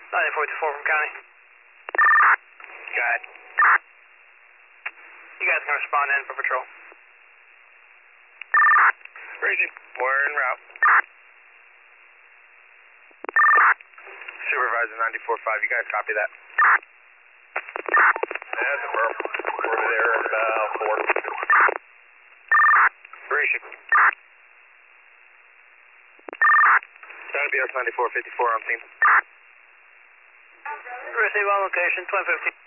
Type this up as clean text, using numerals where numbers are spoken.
9454 from County. Go ahead. You guys can respond in for patrol. Raising. We're en route. Supervisor 94.5, you guys copy that? That's a verb. We're there at about 4. Raising. County BS 9454 on scene. Receive on location, 2015.